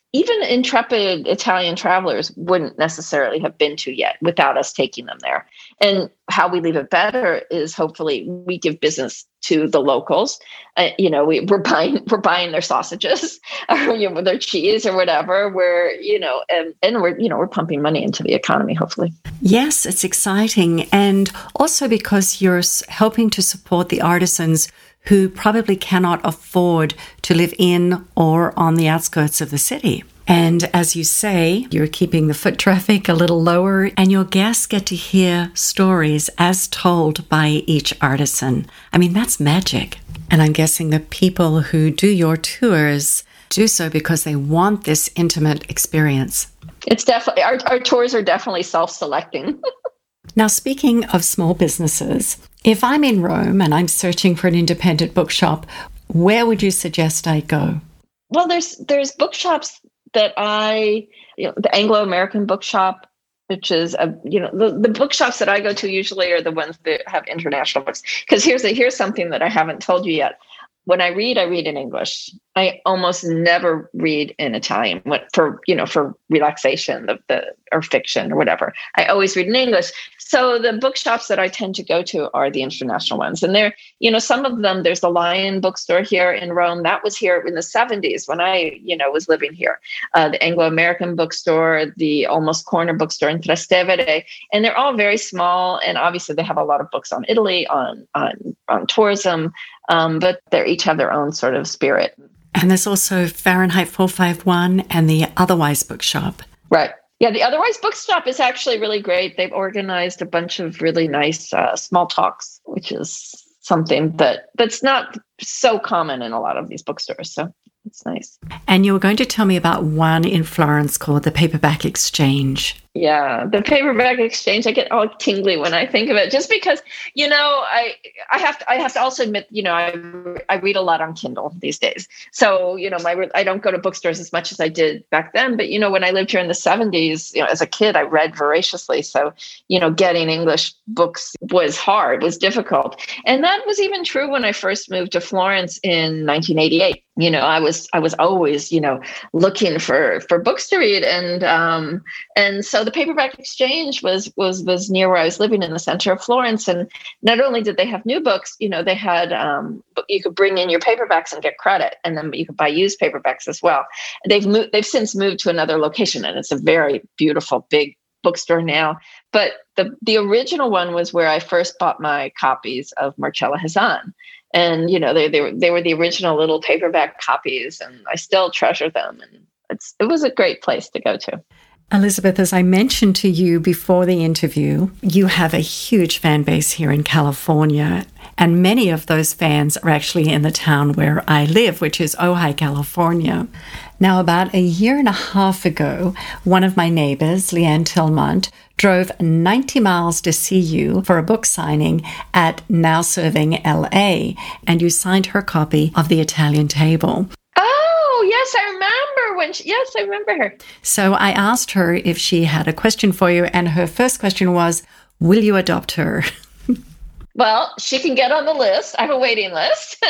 even intrepid Italian travelers wouldn't necessarily have been to yet without us taking them there. And how we leave it better is hopefully we give business to the locals. Uh, you know, we, we're buying we're buying their sausages or you know, their cheese or whatever. We're you know, and, and we're you know we're pumping money into the economy. Hopefully, yes, it's exciting, and also because you're helping to support the artisans who probably cannot afford to live in or on the outskirts of the city. And as you say, you're keeping the foot traffic a little lower, and your guests get to hear stories as told by each artisan. I mean, that's magic. And I'm guessing the people who do your tours do so because they want this intimate experience. It's definitely, our, our tours are definitely self-selecting. Now, speaking of small businesses, if I'm in Rome and I'm searching for an independent bookshop, where would you suggest I go? Well, there's there's bookshops that I, you know, the Anglo-American bookshop, which is a, you know, the, the bookshops that I go to usually are the ones that have international books. Because here's a, here's something that I haven't told you yet. When I read, I read in English. I almost never read in Italian for, you know, for relaxation the, the, or fiction or whatever. I always read in English. So the bookshops that I tend to go to are the international ones. And they're, you know, some of them, there's the Lion bookstore here in Rome. That was here in the seventies when I, you know, was living here. Uh, the Anglo-American bookstore, the Almost Corner bookstore in Trastevere. And they're all very small. And obviously they have a lot of books on Italy, on, on, on tourism. Um, but they each have their own sort of spirit. And there's also Fahrenheit four fifty-one and the Otherwise Bookshop. Right. Yeah, the Otherwise Bookshop is actually really great. They've organized a bunch of really nice uh, small talks, which is something that that's not so common in a lot of these bookstores. So it's nice. And you were going to tell me about one in Florence called the Paperback Exchange. Yeah, the Paperback Exchange. I get all tingly when I think of it, just because, you know, I I have to I have to also admit, you know, I I read a lot on Kindle these days. So, you know, my I don't go to bookstores as much as I did back then. But, you know, when I lived here in the seventies, you know, as a kid, I read voraciously. So, you know, getting English books was hard, was difficult. And that was even true when I first moved to Florence in nineteen eighty-eight. You know, I was I was always, you know, looking for for books to read. And um and so the Paperback Exchange was was was near where I was living in the center of Florence. And not only did they have new books, you know, they had um, you could bring in your paperbacks and get credit, and then you could buy used paperbacks as well. They've moved. They've since moved to another location, and it's a very beautiful big bookstore now. But the the original one was where I first bought my copies of Marcella Hazan. And, you know, they they were they were the original little paperback copies, and I still treasure them. And it's it was a great place to go to. Elizabeth, as I mentioned to you before the interview, you have a huge fan base here in California, and many of those fans are actually in the town where I live, which is Ojai, California. Now, about a year and a half ago, one of my neighbors, Leanne Tillmont, drove ninety miles to see you for a book signing at Now Serving L A, and you signed her copy of The Italian Table. Oh, yes, I remember when she, yes, I remember her. So I asked her if she had a question for you, and her first question was, will you adopt her? Well, she can get on the list. I have a waiting list.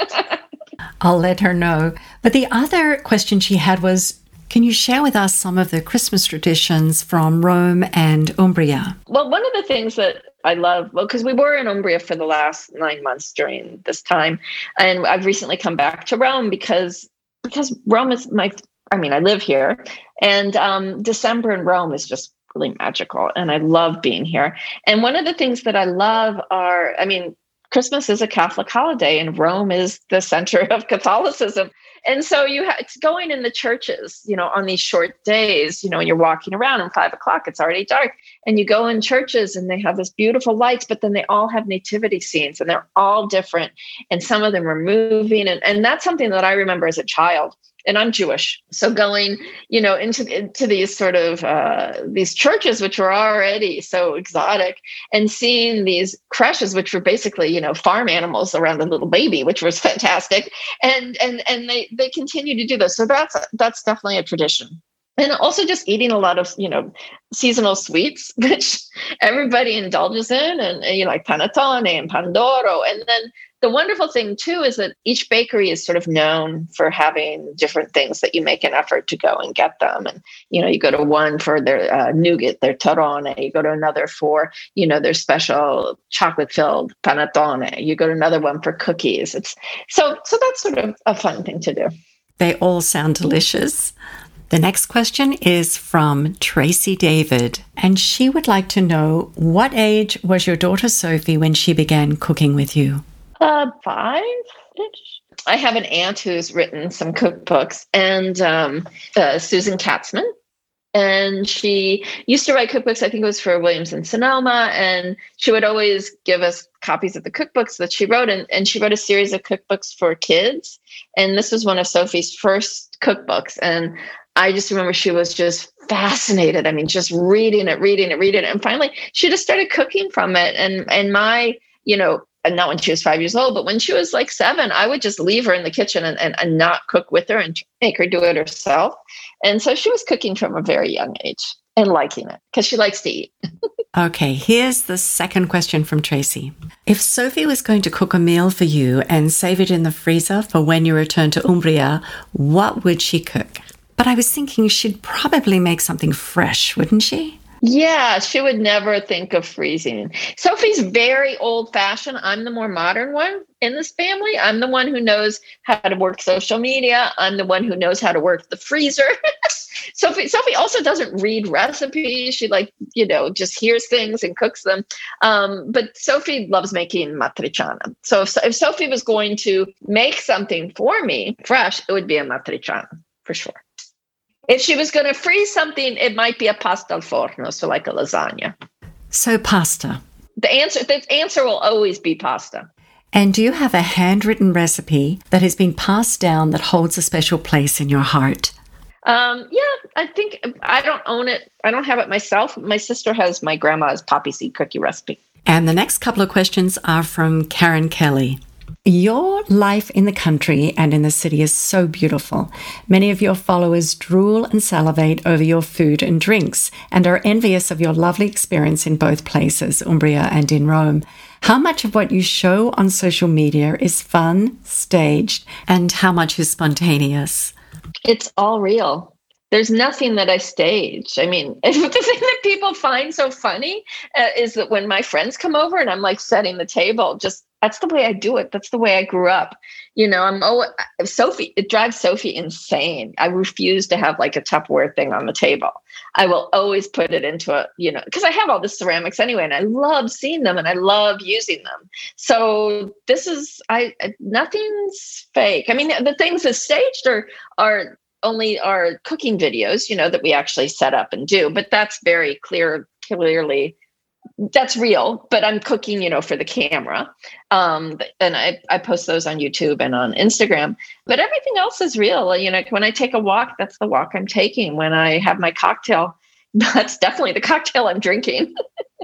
I'll let her know. But the other question she had was, can you share with us some of the Christmas traditions from Rome and Umbria? Well, one of the things that I love, well, because we were in Umbria for the last nine months during this time, and I've recently come back to Rome because because Rome is my, I mean, I live here, and um, December in Rome is just really magical, and I love being here. And one of the things that I love are, I mean, Christmas is a Catholic holiday, and Rome is the center of Catholicism. And so you ha- it's going in the churches, you know, on these short days, you know, and you're walking around and five o'clock, it's already dark, and you go in churches and they have this beautiful lights, but then they all have nativity scenes and they're all different. And some of them are moving. And, and that's something that I remember as a child. And I'm Jewish. So going, you know, into, into these sort of, uh, these churches, which were already so exotic, and seeing these creches, which were basically, you know, farm animals around a little baby, which was fantastic. And, and, and they, they continue to do this. So that's, that's definitely a tradition. And also just eating a lot of, you know, seasonal sweets, which everybody indulges in, and, and you know, like panettone and pandoro. And then the wonderful thing too is that each bakery is sort of known for having different things that you make an effort to go and get them. And, you know, you go to one for their uh, nougat, their torrone, you go to another for, you know, their special chocolate filled panettone, you go to another one for cookies. It's so, so that's sort of a fun thing to do. They all sound delicious. The next question is from Tracy David, and she would like to know, what age was your daughter Sophie when she began cooking with you? Uh, five-ish. I have an aunt who's written some cookbooks, and um, uh, Susan Katzman. And she used to write cookbooks, I think it was for Williams and Sonoma, and she would always give us copies of the cookbooks that she wrote. And, and she wrote a series of cookbooks for kids. And this was one of Sophie's first cookbooks. And I just remember she was just fascinated. I mean, just reading it, reading it, reading it. And finally, she just started cooking from it. And, and my, you know, and not when she was five years old, but when she was like seven, I would just leave her in the kitchen and, and, and not cook with her and make her do it herself. And so she was cooking from a very young age and liking it because she likes to eat. Okay, here's the second question from Tracy. If Sophie was going to cook a meal for you and save it in the freezer for when you return to Umbria, what would she cook? But I was thinking she'd probably make something fresh, wouldn't she? Yeah, she would never think of freezing. Sophie's very old-fashioned. I'm the more modern one in this family. I'm the one who knows how to work social media. I'm the one who knows how to work the freezer. Sophie Sophie also doesn't read recipes. She like, you know, just hears things and cooks them. Um, but Sophie loves making matriciana. So if, if Sophie was going to make something for me fresh, it would be a matriciana for sure. If she was going to freeze something, it might be a pasta al forno, so like a lasagna. So pasta. The answer, the answer will always be pasta. And do you have a handwritten recipe that has been passed down that holds a special place in your heart? Um, yeah, I think I don't own it. I don't have it myself. My sister has my grandma's poppy seed cookie recipe. And the next couple of questions are from Karen Kelly. Your life in the country and in the city is so beautiful. Many of your followers drool and salivate over your food and drinks and are envious of your lovely experience in both places, Umbria and in Rome. How much of what you show on social media is fun, staged, and how much is spontaneous? It's all real. There's nothing that I stage. I mean, the thing that people find so funny uh, is that when my friends come over and I'm like setting the table, just that's the way I do it. That's the way I grew up. You know, I'm oh Sophie, it drives Sophie insane. I refuse to have like a Tupperware thing on the table. I will always put it into a, you know, because I have all the ceramics anyway, and I love seeing them and I love using them. So this is I nothing's fake. I mean, the things that staged are are only our cooking videos, you know, that we actually set up and do, but that's very clear, clearly that's real, but I'm cooking, you know, for the camera. Um, and I, I post those on YouTube and on Instagram, but everything else is real. You know, when I take a walk, that's the walk I'm taking. When I have my cocktail, that's definitely the cocktail I'm drinking.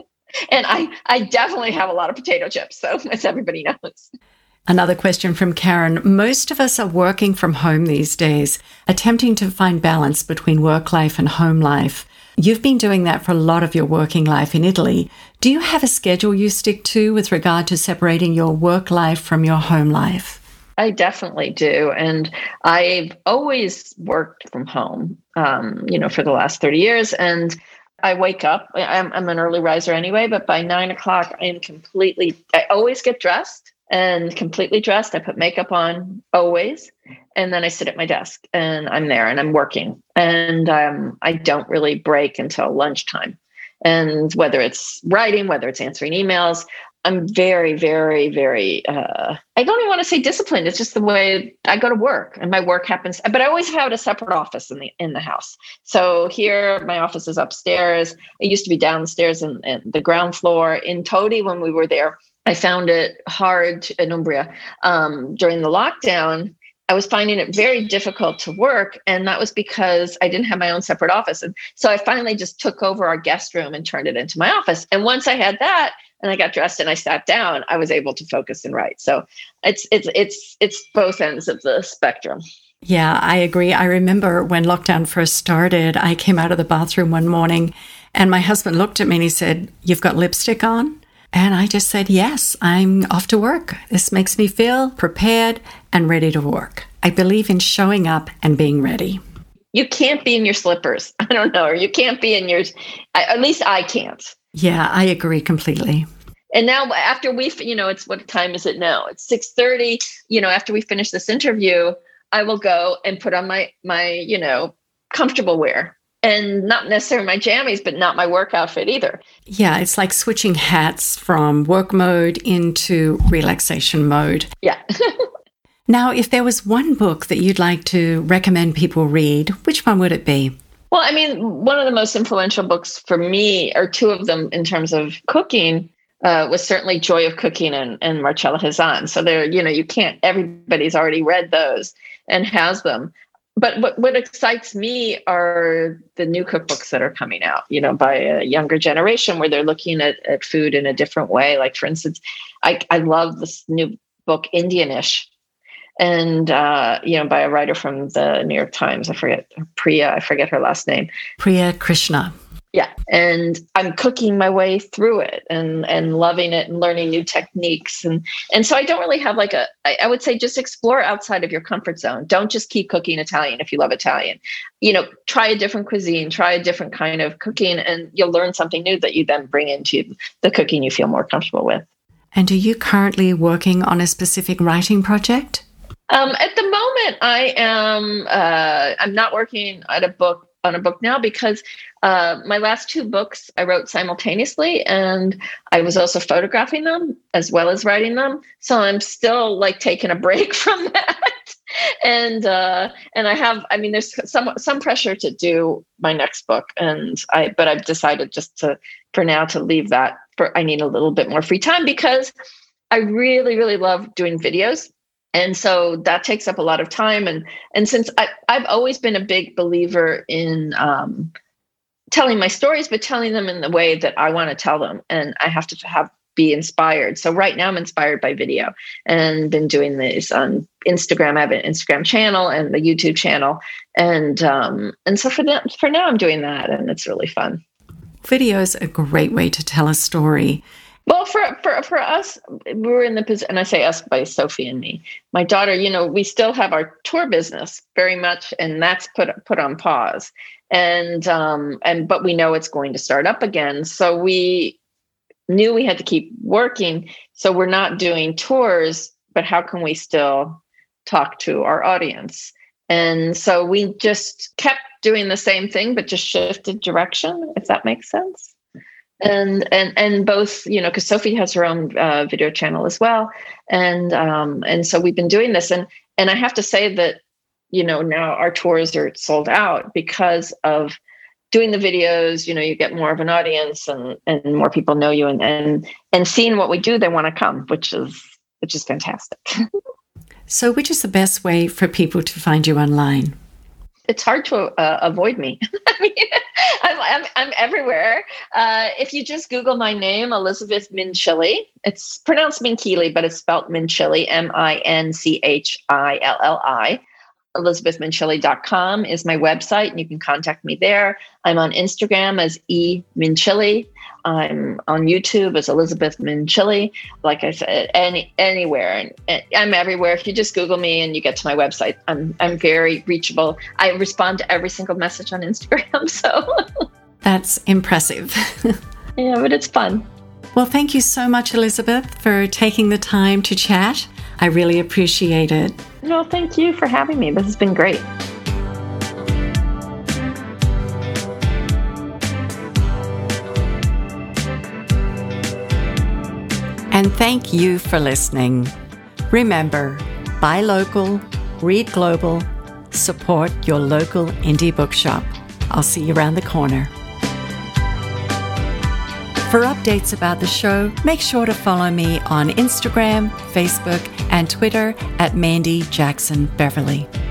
And I, I definitely have a lot of potato chips. So as everybody knows. Another question from Karen. Most of us are working from home these days, attempting to find balance between work life and home life. You've been doing that for a lot of your working life in Italy. Do you have a schedule you stick to with regard to separating your work life from your home life? I definitely do. And I've always worked from home, um, you know, for the last thirty years. And I wake up, I'm, I'm an early riser anyway, but by nine o'clock, I am completely, I always get dressed. And completely dressed. I put makeup on always. And then I sit at my desk and I'm there and I'm working. And um, I don't really break until lunchtime. And whether it's writing, whether it's answering emails, I'm very, very, very, uh, I don't even want to say disciplined. It's just the way I go to work and my work happens. But I always have a separate office in the in the house. So here, my office is upstairs. It used to be downstairs in, in the ground floor. In Todi, when we were there, I found it hard in Umbria um, during the lockdown. I was finding it very difficult to work. And that was because I didn't have my own separate office. And so I finally just took over our guest room and turned it into my office. And once I had that and I got dressed and I sat down, I was able to focus and write. So it's, it's, it's, it's both ends of the spectrum. Yeah, I agree. I remember when lockdown first started, I came out of the bathroom one morning and my husband looked at me and he said, "You've got lipstick on?" And I just said, yes, I'm off to work. This makes me feel prepared and ready to work. I believe in showing up and being ready. You can't be in your slippers. I don't know. Or you can't be in yours. At least I can't. Yeah, I agree completely. And now after we, you know, it's what time is it now? It's six thirty. You know, after we finish this interview, I will go and put on my, my, you know, comfortable wear. And not necessarily my jammies, but not my work outfit either. Yeah, it's like switching hats from work mode into relaxation mode. Yeah. Now, if there was one book that you'd like to recommend people read, which one would it be? Well, I mean, one of the most influential books for me, or two of them in terms of cooking, uh, was certainly Joy of Cooking and, and Marcella Hazan. So there, you know, you can't, everybody's already read those and has them. But what, what excites me are the new cookbooks that are coming out, you know, by a younger generation where they're looking at, at food in a different way. Like, for instance, I, I love this new book, Indianish, and, uh, you know, by a writer from the New York Times. I forget, Priya, I forget her last name. Priya Krishna. Yeah. And I'm cooking my way through it and, and loving it and learning new techniques. And, and so I don't really have like a, I, I would say just explore outside of your comfort zone. Don't just keep cooking Italian if you love Italian. You know, try a different cuisine, try a different kind of cooking, and you'll learn something new that you then bring into the cooking you feel more comfortable with. And are you currently working on a specific writing project? Um, at the moment, I am, uh, I'm not working at a book on a book now because uh, my last two books I wrote simultaneously, and I was also photographing them as well as writing them. So I'm still like taking a break from that. and uh, and I have, I mean, there's some some pressure to do my next book, and I but I've decided just to for now to leave that. For I need a little bit more free time because I really really love doing videos. And so that takes up a lot of time. And, and since I, I've always been a big believer in um, telling my stories, but telling them in the way that I want to tell them. And I have to have be inspired. So right now I'm inspired by video and been doing this on Instagram. I have an Instagram channel and the YouTube channel. And um, and so for, the, for now I'm doing that, and it's really fun. Video is a great way to tell a story. Well, for, for for us, we're in the position, and I say us by Sophie and me. My daughter, you know, we still have our tour business very much, and that's put put on pause. And um, and but we know it's going to start up again. So we knew we had to keep working. So we're not doing tours, but how can we still talk to our audience? And so we just kept doing the same thing, but just shifted direction, if that makes sense. And, and, and both, you know, because Sophie has her own uh, video channel as well. And, um, and so we've been doing this, and, and I have to say that, you know, now our tours are sold out because of doing the videos. You know, you get more of an audience, and, and more people know you, and, and, and seeing what we do, they want to come, which is, which is fantastic. So which is the best way for people to find you online? It's hard to uh, avoid me. I mean, I'm, I'm, I'm everywhere. Uh, if you just Google my name, Elizabeth Minchilli, it's pronounced Minchilli, but it's spelled Minchilli, M I N C H I L L I. Elizabeth Minchilli dot com is my website, and you can contact me there. I'm on Instagram as E Minchilli. I'm on YouTube as Elizabeth Minchilli. Like I said, any anywhere, and I'm everywhere. If you just Google me and you get to my website, I'm I'm very reachable. I respond to every single message on Instagram. So that's impressive. Yeah, but it's fun. Well, thank you so much, Elizabeth, for taking the time to chat. I really appreciate it. No, thank you for having me. This has been great. And thank you for listening. Remember, buy local, read global, support your local indie bookshop. I'll see you around the corner. For updates about the show, make sure to follow me on Instagram, Facebook, and Twitter at Mandy Jackson Beverly.